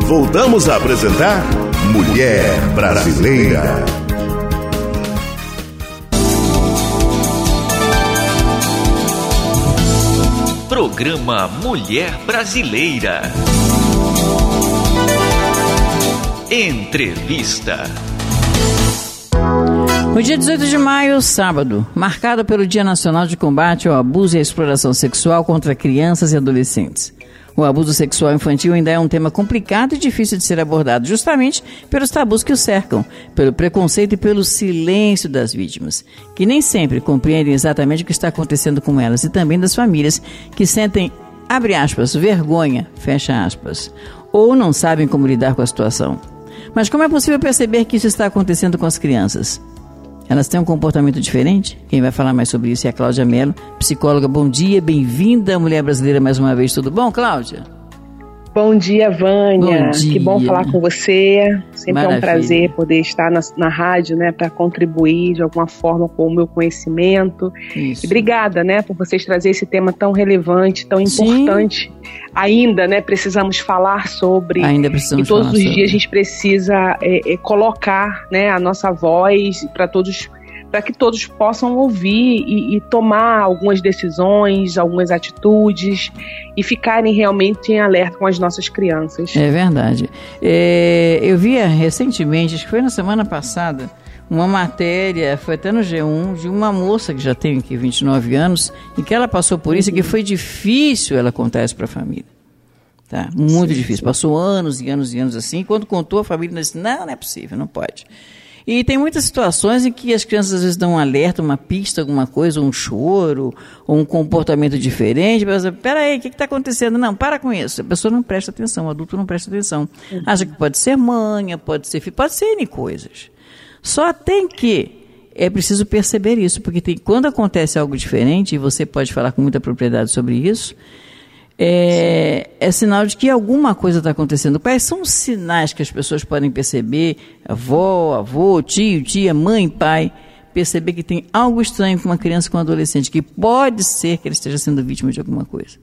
voltamos a apresentar Mulher Brasileira. Programa Mulher Brasileira. Entrevista. O dia 18 de maio, sábado, marcado pelo Dia Nacional de Combate ao Abuso e à Exploração Sexual contra Crianças e Adolescentes. O abuso sexual infantil ainda é um tema complicado e difícil de ser abordado, justamente pelos tabus que o cercam, pelo preconceito e pelo silêncio das vítimas, que nem sempre compreendem exatamente o que está acontecendo com elas, e também das famílias que sentem, abre aspas, vergonha, fecha aspas, ou não sabem como lidar com a situação. Mas como é possível perceber que isso está acontecendo com as crianças? Elas têm um comportamento diferente? Quem vai falar mais sobre isso é a Cláudia Mello, psicóloga. Bom dia, bem-vinda à Mulher Brasileira mais uma vez. Tudo bom, Cláudia? Bom dia, Vânia. Bom dia. Que bom falar com você. Sempre Maravilha. É um prazer poder estar na rádio, né, para contribuir de alguma forma com o meu conhecimento. Isso. E obrigada, né, por vocês trazerem esse tema tão relevante, tão importante. Sim. Ainda, né, precisamos falar sobre. Ainda precisamos. E todos os dias a gente precisa colocar, né, a nossa voz para que todos possam ouvir e tomar algumas decisões, algumas atitudes e ficarem realmente em alerta com as nossas crianças. É verdade. Eu vi recentemente, acho que foi na semana passada, uma matéria, foi até no G1, de uma moça que já tem aqui 29 anos e que ela passou por isso e que foi difícil ela contar isso para a família. Tá? Muito difícil. Passou anos e anos e anos assim. Quando contou, a família disse, não é possível, não pode. E tem muitas situações em que as crianças às vezes dão um alerta, uma pista, alguma coisa, um choro, ou um comportamento diferente. Peraí, o que está acontecendo? Não, para com isso. A pessoa não presta atenção, o adulto não presta atenção. Acha que pode ser manha, pode ser N coisas. Só tem que é preciso perceber isso, porque quando acontece algo diferente, e você pode falar com muita propriedade sobre isso, é sinal de que alguma coisa está acontecendo. Quais são os sinais que as pessoas podem perceber, avô, tio, tia, mãe, pai, perceber que tem algo estranho com uma criança, com um adolescente, que pode ser que ele esteja sendo vítima de alguma coisa?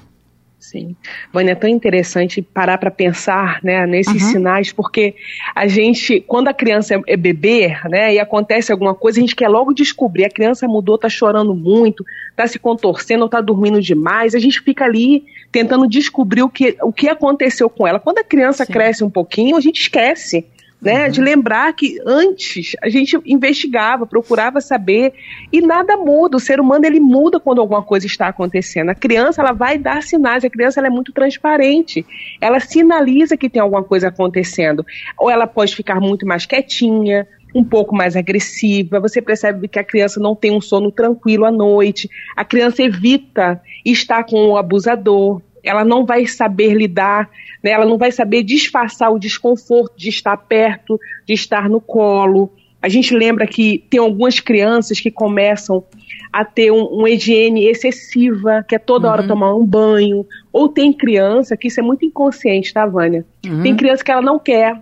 Sim. Vânia, é tão interessante parar para pensar, né, nesses sinais, porque a gente, quando a criança é bebê, né, e acontece alguma coisa, a gente quer logo descobrir, a criança mudou, está chorando muito, está se contorcendo, está dormindo demais, a gente fica ali tentando descobrir o que aconteceu com ela. Quando a criança cresce um pouquinho, a gente esquece, né, de lembrar que antes a gente investigava, procurava saber e nada muda. O ser humano, ele muda quando alguma coisa está acontecendo. A criança, ela vai dar sinais, a criança, ela é muito transparente, ela sinaliza que tem alguma coisa acontecendo, ou ela pode ficar muito mais quietinha, um pouco mais agressiva, você percebe que a criança não tem um sono tranquilo à noite, a criança evita estar com o abusador, ela não vai saber lidar, né? Ela não vai saber disfarçar o desconforto de estar perto, de estar no colo. A gente lembra que tem algumas crianças que começam a ter uma higiene excessiva, que é toda hora tomar um banho, ou tem criança, que isso é muito inconsciente, tá, Vânia? Tem criança que ela não quer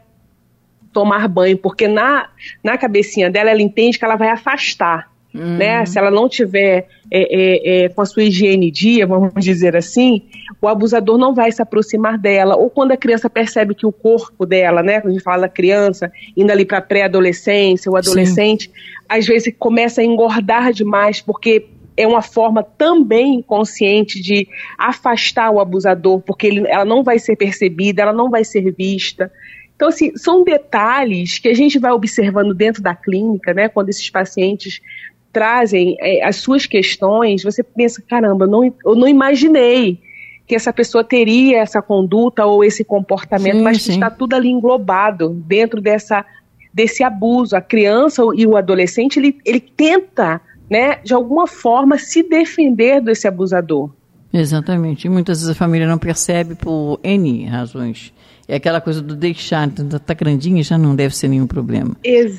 tomar banho, porque na cabecinha dela, ela entende que ela vai afastar. Né? Se ela não tiver com a sua higiene dia, vamos dizer assim, o abusador não vai se aproximar dela. Ou quando a criança percebe que o corpo dela, né, quando a gente fala da criança, indo ali para a pré-adolescência, o adolescente, às vezes começa a engordar demais, porque é uma forma também inconsciente de afastar o abusador, porque ela não vai ser percebida, ela não vai ser vista. Então, assim, são detalhes que a gente vai observando dentro da clínica, né, quando esses pacientes trazem as suas questões, você pensa, caramba, eu não imaginei que essa pessoa teria essa conduta ou esse comportamento, mas está tudo ali englobado dentro desse abuso. A criança e o adolescente, ele tenta, né, de alguma forma se defender desse abusador. Exatamente, e muitas vezes a família não percebe por N razões. É aquela coisa do deixar, tá grandinha, já não deve ser nenhum problema.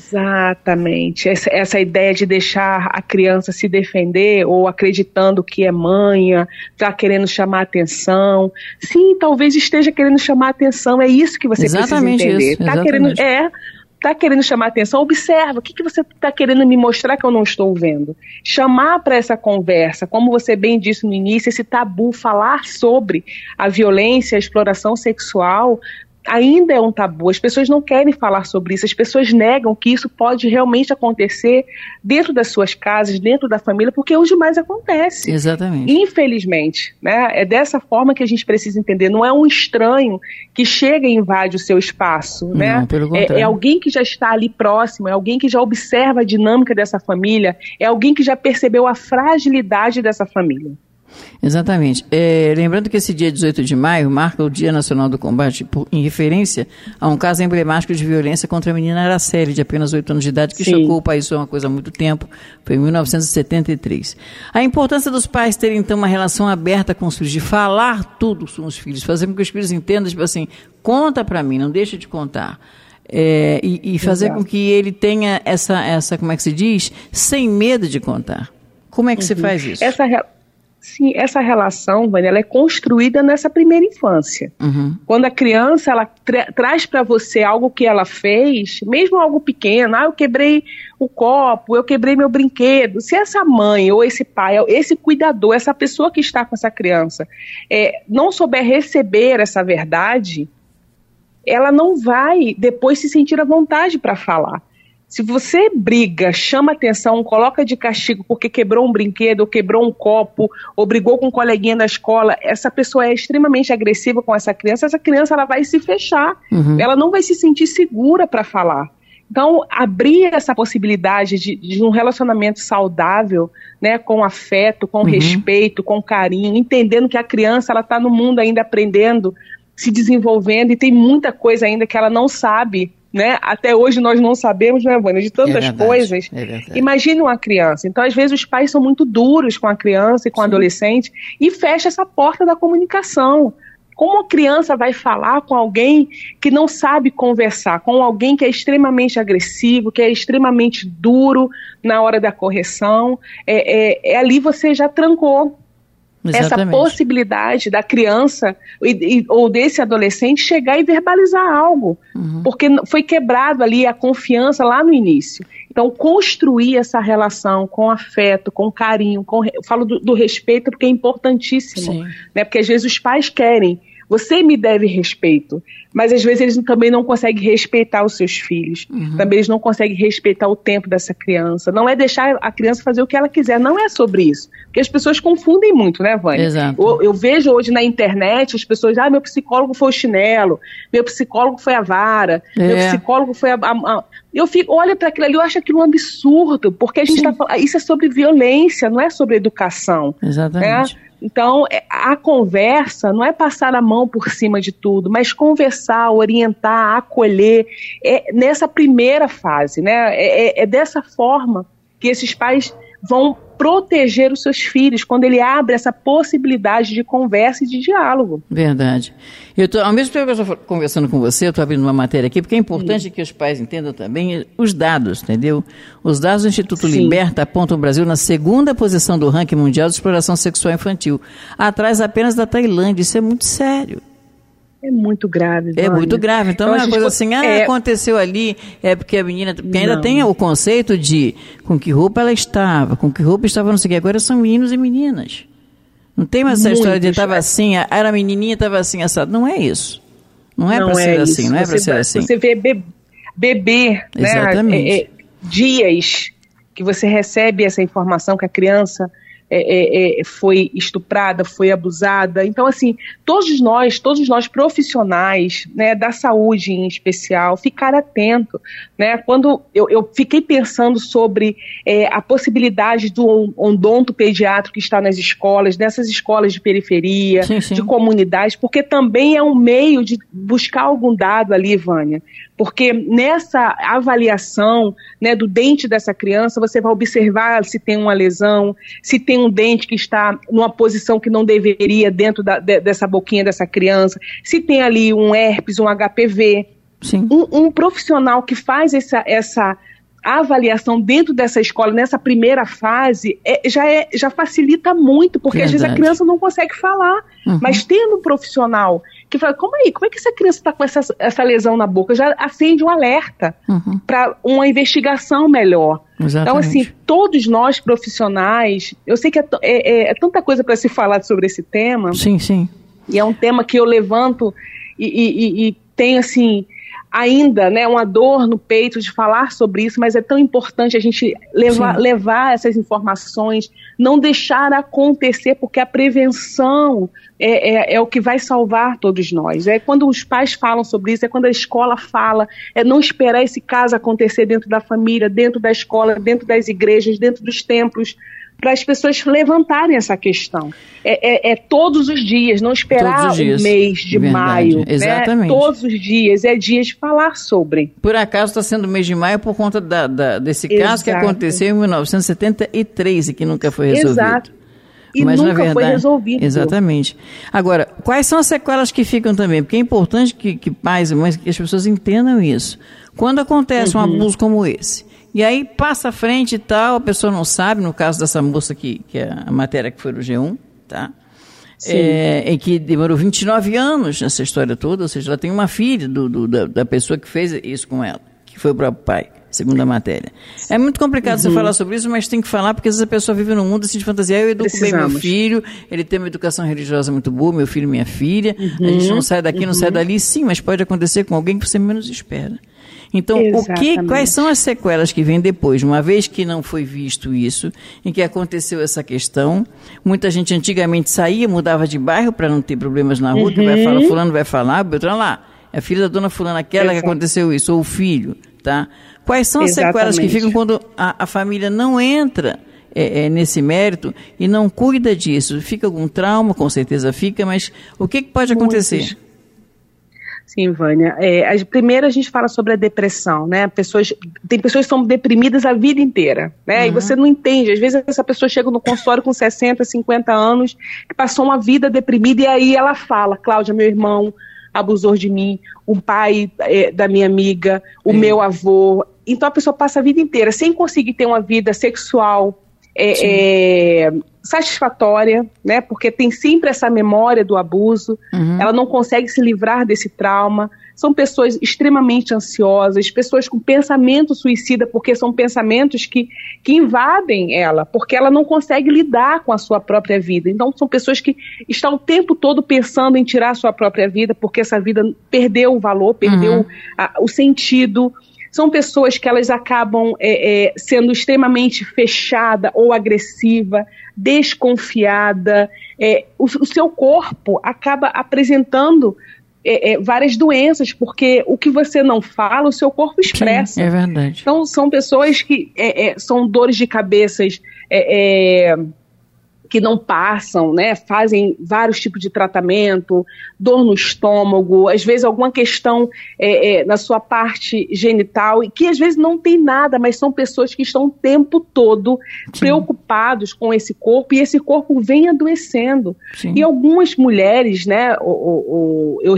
Exatamente, essa ideia de deixar a criança se defender ou acreditando que é manha, tá querendo chamar atenção. Sim, talvez esteja querendo chamar atenção, é isso que você precisa entender. Isso, tá querendo chamar atenção, observa, o que você está querendo me mostrar que eu não estou vendo? Chamar para essa conversa, como você bem disse no início, esse tabu, falar sobre a violência, a exploração sexual, ainda é um tabu, as pessoas não querem falar sobre isso, as pessoas negam que isso pode realmente acontecer dentro das suas casas, dentro da família, porque é onde mais acontece. Exatamente. Infelizmente, né? É dessa forma que a gente precisa entender, não é um estranho que chega e invade o seu espaço, né? Não, pelo contrário. É alguém que já está ali próximo, é alguém que já observa a dinâmica dessa família, é alguém que já percebeu a fragilidade dessa família. Exatamente. Lembrando que esse dia 18 de maio marca o Dia Nacional do Combate em referência a um caso emblemático de violência contra a menina Araceli, de apenas 8 anos de idade, que chocou o país há uma coisa há muito tempo, foi em 1973. A importância dos pais terem, então, uma relação aberta com os filhos, de falar tudo com os filhos, fazer com que os filhos entendam, tipo assim, conta pra mim, não deixa de contar. E fazer com que ele tenha essa, como é que se diz, sem medo de contar. Como é que se faz isso? Sim, essa relação, Vânia, ela é construída nessa primeira infância. Quando a criança ela traz para você algo que ela fez, mesmo algo pequeno, eu quebrei o copo, eu quebrei meu brinquedo. Se essa mãe ou esse pai, esse cuidador, essa pessoa que está com essa criança, não souber receber essa verdade, ela não vai depois se sentir à vontade para falar. Se você briga, chama atenção, coloca de castigo porque quebrou um brinquedo, ou quebrou um copo, ou brigou com um coleguinha da escola, essa pessoa é extremamente agressiva com essa criança ela vai se fechar, ela não vai se sentir segura para falar. Então, abrir essa possibilidade de um relacionamento saudável, né, com afeto, com respeito, com carinho, entendendo que a criança está no mundo ainda aprendendo, se desenvolvendo, e tem muita coisa ainda que ela não sabe, né? Até hoje nós não sabemos, né, Vânia, de tantas coisas. Imagine uma criança. Então, às vezes, os pais são muito duros com a criança e com o adolescente e fecha essa porta da comunicação. Como a criança vai falar com alguém que não sabe conversar, com alguém que é extremamente agressivo, que é extremamente duro na hora da correção? Ali você já trancou. Exatamente. Essa possibilidade da criança ou desse adolescente chegar e verbalizar algo, porque foi quebrado ali a confiança lá no início. Então, construir essa relação com afeto, com carinho, eu falo do respeito porque é importantíssimo, né? Porque às vezes os pais querem, você me deve respeito, mas às vezes eles também não conseguem respeitar os seus filhos, também eles não conseguem respeitar o tempo dessa criança, não é deixar a criança fazer o que ela quiser, não é sobre isso, porque as pessoas confundem muito, né, Vânia? Exato. Eu vejo hoje na internet as pessoas, meu psicólogo foi o chinelo, meu psicólogo foi a vara, meu psicólogo foi eu olho para aquilo ali, eu acho aquilo um absurdo, porque a gente está falando, isso é sobre violência, não é sobre educação. Exatamente. Né? Então, a conversa não é passar a mão por cima de tudo, mas conversar, orientar, acolher, nessa primeira fase, né? É dessa forma que esses pais vão proteger os seus filhos, quando ele abre essa possibilidade de conversa e de diálogo. Verdade. Ao mesmo tempo que eu estou conversando com você, eu estou abrindo uma matéria aqui, porque é importante que os pais entendam também os dados, entendeu? Os dados do Instituto Liberta apontam o Brasil na 2ª posição do ranking mundial de exploração sexual infantil, atrás apenas da Tailândia. Isso é muito sério. É muito grave. É muito grave. Então é uma coisa assim, aconteceu ali, porque a menina... Porque ainda tem o conceito de com que roupa ela estava, com que roupa estava, não sei o que. Agora são meninos e meninas. Não tem mais essa história de estava assim, era menininha, estava assim, assado. Não é isso. Não é para ser assim, não é para ser assim. Você vê bebê, né? Dias que você recebe essa informação que a criança... foi estuprada, foi abusada. Então, assim, todos nós profissionais, né, da saúde em especial, ficar atento, né? Quando eu fiquei pensando sobre a possibilidade do odonto pediátrico que está nas escolas, nessas escolas de periferia, de comunidade, porque também é um meio de buscar algum dado ali, Vânia, porque nessa avaliação, né, do dente dessa criança, você vai observar se tem uma lesão, se tem um dente que está numa posição que não deveria dentro dessa boquinha dessa criança, se tem ali um herpes, um HPV. Um profissional que faz essa avaliação dentro dessa escola, nessa primeira fase, já facilita muito, porque às vezes a criança não consegue falar, mas tendo um profissional que fala, como é que essa criança está com essa lesão na boca? Já acende um alerta para uma investigação melhor. Exatamente. Então, assim, todos nós profissionais, eu sei que é tanta coisa para se falar sobre esse tema. Sim. E é um tema que eu levanto e tenho, assim, ainda, né, uma dor no peito de falar sobre isso, mas é tão importante a gente levar essas informações, não deixar acontecer, porque a prevenção é o que vai salvar todos nós. É quando os pais falam sobre isso, é quando a escola fala, é não esperar esse caso acontecer dentro da família, dentro da escola, dentro das igrejas, dentro dos templos, para as pessoas levantarem essa questão. É todos os dias, não esperar o mês de maio. Exatamente. Né? Todos os dias, é dia de falar sobre. Por acaso está sendo mês de maio por conta desse caso que aconteceu em 1973 e que nunca foi resolvido. Exato. E mas, nunca foi resolvido. Exatamente. Agora, quais são as sequelas que ficam também? Porque é importante que pais e mães, que as pessoas entendam isso. Quando acontece um abuso como esse, e aí passa à frente e tal, a pessoa não sabe, no caso dessa moça que é a matéria que foi no G1, tá? E que demorou 29 anos nessa história toda, ou seja, ela tem uma filha da pessoa que fez isso com ela, que foi o próprio pai, segundo a matéria. É muito complicado você falar sobre isso, mas tem que falar, porque às vezes a pessoa vive num mundo assim de fantasia. Eu educo bem meu filho, ele tem uma educação religiosa muito boa, meu filho e minha filha, a gente não sai daqui, não sai dali, sim, mas pode acontecer com alguém que você menos espera. Então, quais são as sequelas que vêm depois? Uma vez que não foi visto isso, em que aconteceu essa questão, muita gente antigamente saía, mudava de bairro para não ter problemas na rua, que vai falar, fulano vai falar, Beltrano lá, é a filha da dona fulana, aquela que aconteceu isso, ou o filho, tá? Quais são as sequelas que ficam quando a família não entra nesse mérito e não cuida disso? Fica algum trauma? Com certeza fica, mas o que pode acontecer? Sim, Vânia. Primeiro a gente fala sobre a depressão, né? Tem pessoas que são deprimidas a vida inteira, né? E você não entende. Às vezes essa pessoa chega no consultório com 60, 50 anos, que passou uma vida deprimida, e aí ela fala: Cláudia, meu irmão abusou de mim, o pai da minha amiga, o meu avô. Então a pessoa passa a vida inteira sem conseguir ter uma vida sexual satisfatória, né? Porque tem sempre essa memória do abuso, ela não consegue se livrar desse trauma. São pessoas extremamente ansiosas, pessoas com pensamento suicida, porque são pensamentos que invadem ela, porque ela não consegue lidar com a sua própria vida. Então são pessoas que estão o tempo todo pensando em tirar a sua própria vida, porque essa vida perdeu o valor, perdeu o sentido. São pessoas que elas acabam sendo extremamente fechada ou agressiva, desconfiada. O seu corpo acaba apresentando várias doenças, porque o que você não fala, o seu corpo expressa. Sim, é verdade. Então, são pessoas que são dores de cabeças que não passam, né? Fazem vários tipos de tratamento, dor no estômago, às vezes alguma questão na sua parte genital, e que às vezes não tem nada, mas são pessoas que estão o tempo todo preocupados com esse corpo, e esse corpo vem adoecendo. Sim. E algumas mulheres, né? Eu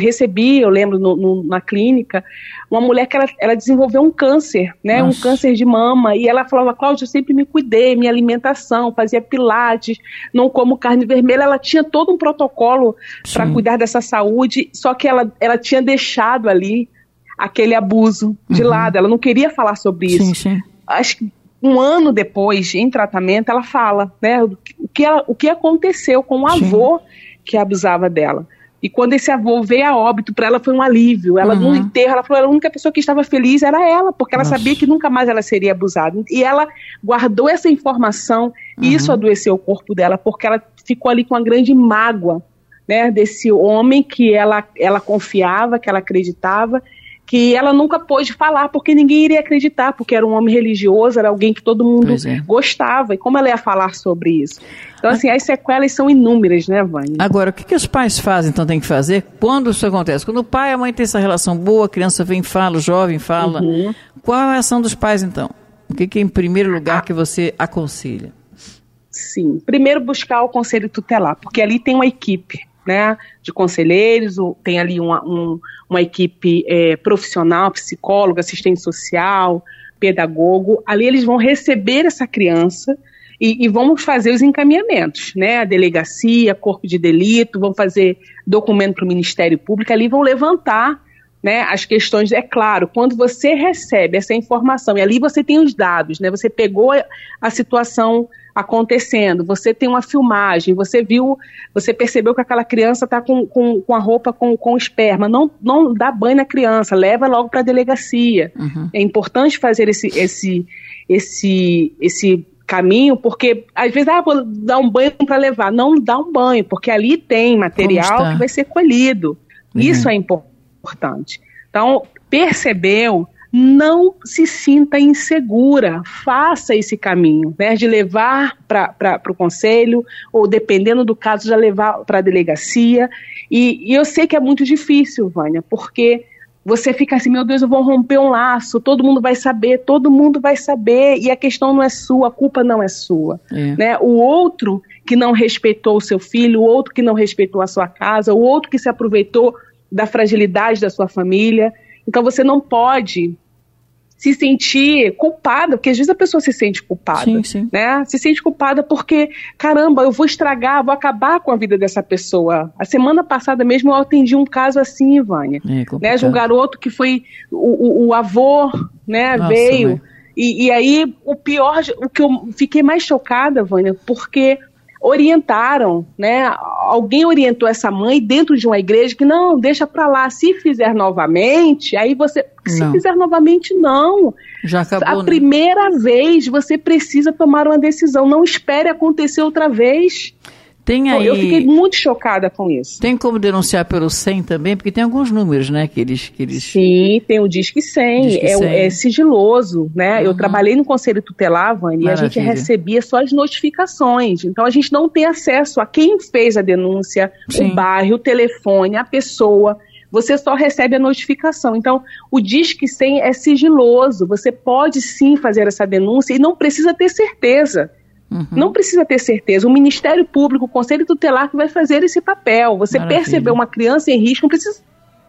lembro na clínica, uma mulher que ela desenvolveu um câncer, né? Um câncer de mama, e ela falava: Cláudia, eu sempre me cuidei, minha alimentação, fazia pilates, não como carne vermelha. Ela tinha todo um protocolo para cuidar dessa saúde, só que ela tinha deixado ali aquele abuso de lado, ela não queria falar sobre isso. Sim. Acho que um ano depois, em tratamento, ela fala, né, o que aconteceu com o avô que abusava dela. E quando esse avô veio a óbito, para ela foi um alívio. Ela no enterro, ela falou, a única pessoa que estava feliz era ela, porque ela sabia que nunca mais ela seria abusada. E ela guardou essa informação, e isso adoeceu o corpo dela, porque ela ficou ali com uma grande mágoa, né, desse homem que ela confiava, que ela acreditava, que ela nunca pôde falar, porque ninguém iria acreditar, porque era um homem religioso, era alguém que todo mundo gostava, e como ela ia falar sobre isso? Então, assim, as sequelas são inúmeras, né, Vânia? Agora, o que os pais fazem, então, tem que fazer quando isso acontece? Quando o pai e a mãe têm essa relação boa, a criança vem e fala, o jovem fala, qual é a ação dos pais, então? O que em primeiro lugar, que você aconselha? Sim, primeiro buscar o conselho tutelar, porque ali tem uma equipe, né, de conselheiros, tem ali uma equipe profissional, psicólogo, assistente social, pedagogo. Ali eles vão receber essa criança e vamos fazer os encaminhamentos, né, a delegacia, corpo de delito, vão fazer documento para o Ministério Público, ali vão levantar, né, as questões. É claro, quando você recebe essa informação, e ali você tem os dados, né, você pegou a situação acontecendo, você tem uma filmagem, você percebeu que aquela criança está com a roupa com esperma, não dá banho na criança, leva logo para a delegacia. É importante fazer esse caminho, porque às vezes, vou dar um banho para levar. Não dá um banho, porque ali tem material que vai ser colhido. Isso é importante. Então, percebeu, não se sinta insegura, faça esse caminho, né, de levar para o conselho, ou dependendo do caso, já levar para a delegacia. E eu sei que é muito difícil, Vânia, porque você fica assim, meu Deus, eu vou romper um laço, todo mundo vai saber, e a questão não é sua, a culpa não é sua. Né? O outro que não respeitou o seu filho, o outro que não respeitou a sua casa, o outro que se aproveitou da fragilidade da sua família. Então você não pode se sentir culpada, porque às vezes a pessoa se sente culpada, né? Se sente culpada porque, caramba, eu vou estragar, vou acabar com a vida dessa pessoa. A semana passada mesmo eu atendi um caso assim, Vânia, né? De um garoto que foi, o avô, né, veio, e aí o pior, o que eu fiquei mais chocada, Vânia, porque orientaram, né? Alguém orientou essa mãe dentro de uma igreja que não, deixa pra lá, se fizer novamente, aí você, se fizer novamente não. Já acabou, a primeira vez você precisa tomar uma decisão, não espere acontecer outra vez. Tem aí, eu fiquei muito chocada com isso. Tem como denunciar pelo 100 também? Porque tem alguns números, né? Que eles... Sim, tem o Disque 100, é sigiloso, né? Eu trabalhei no Conselho Tutelar, Vânia, e a gente recebia só as notificações. Então a gente não tem acesso a quem fez a denúncia, o bairro, o telefone, a pessoa. Você só recebe a notificação. Então, o Disque 100 é sigiloso. Você pode sim fazer essa denúncia e não precisa ter certeza. Não precisa ter certeza. O Ministério Público, o Conselho Tutelar que vai fazer esse papel. Você percebeu uma criança em risco, não precisa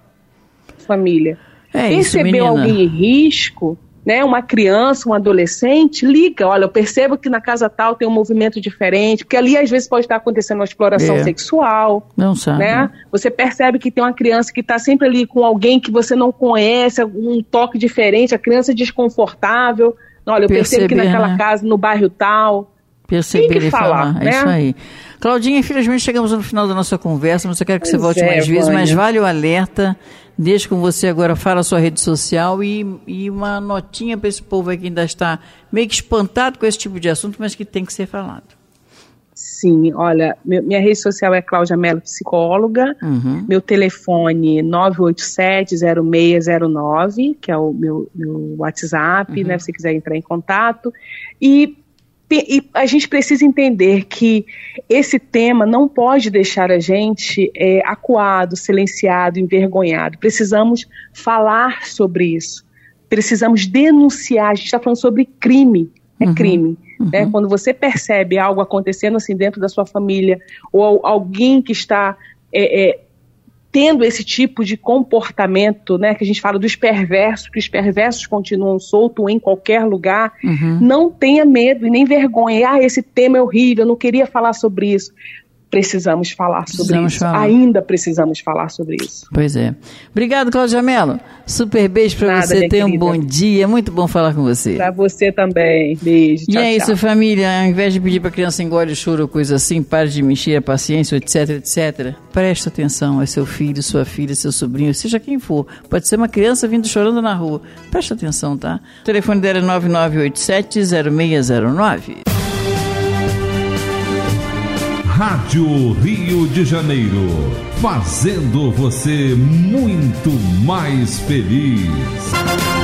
família. Percebeu alguém em risco, né, uma criança, um adolescente, liga, olha, eu percebo que na casa tal tem um movimento diferente, porque ali às vezes pode estar acontecendo uma exploração sexual. Não sabe. Né? Você percebe que tem uma criança que está sempre ali com alguém que você não conhece, um toque diferente, a criança desconfortável. Olha, eu percebo que naquela casa, no bairro tal... Perceber e falar, né? É isso aí. Claudinha, infelizmente chegamos no final da nossa conversa, mas eu quero que você volte mais vezes, mas vale o alerta, deixa com você agora, fala a sua rede social e uma notinha para esse povo aí que ainda está meio que espantado com esse tipo de assunto, mas que tem que ser falado. Sim, olha, minha rede social é Cláudia Mello Psicóloga, meu telefone 987-0609, que é o meu WhatsApp, né, se você quiser entrar em contato, e a gente precisa entender que esse tema não pode deixar a gente acuado, silenciado, envergonhado. Precisamos falar sobre isso. Precisamos denunciar. A gente está falando sobre crime. É crime. Né? Quando você percebe algo acontecendo assim dentro da sua família, ou alguém que está tendo esse tipo de comportamento, né, que a gente fala dos perversos, que os perversos continuam soltos em qualquer lugar, não tenha medo e nem vergonha. Esse tema é horrível, eu não queria falar sobre isso. Precisamos falar sobre isso. Ainda precisamos falar sobre isso. Pois é. Obrigado, Cláudia Mello. Super beijo para você. Tenha um bom dia. Muito bom falar com você. Para você também. Beijo. Tchau, e é isso, família. Ao invés de pedir para a criança engole choro ou coisa assim, pare de mexer a paciência, etc, etc. Preste atenção. É seu filho, sua filha, seu sobrinho, seja quem for. Pode ser uma criança vindo chorando na rua. Preste atenção, tá? O telefone dela é 9987-0609. Rádio Rio de Janeiro, fazendo você muito mais feliz.